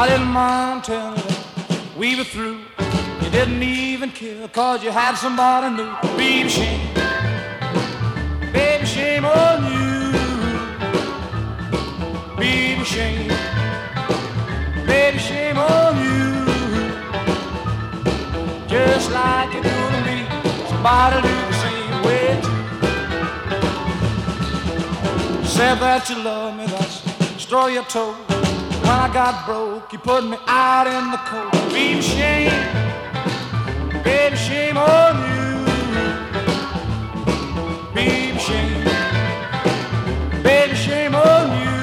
I didn't mind telling you that we were through. You didn't even care, cause you had somebody new. Baby, shame on you. Baby, shame on you. Just like you do to me, somebody do the same way too. Said that you love me, that's the story you told. When I got broke, you put me out in the cold. Baby, shame on you. Baby, shame on you.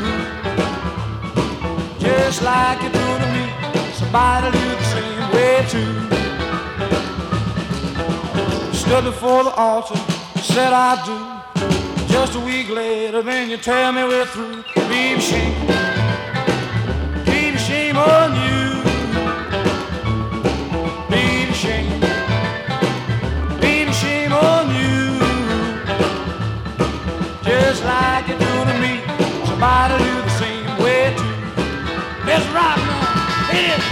Just like you do to me, somebody do the same way too. Stood before the altar, said I do. Just a week later, then you tell me we're through. Baby, shame on you. Baby, shame on you. Just like you do to me, somebody do the same way too. Let's rock now, hit it,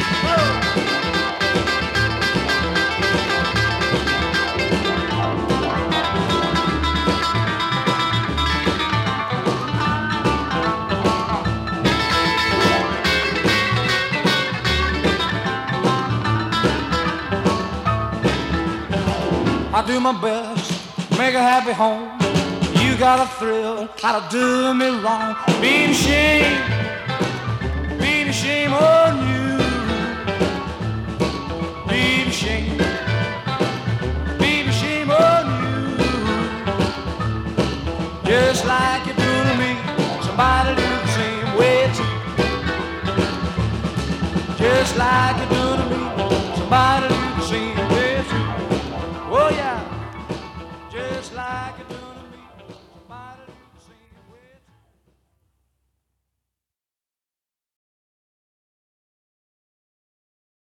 I do my best, make a happy home. You got a thrill out of doing me wrong. Baby, shame on you. Baby, shame on you. Just like you do to me, somebody do the same way too. Just like you do to me, somebody do the same way too. Oh yeah, just like you do.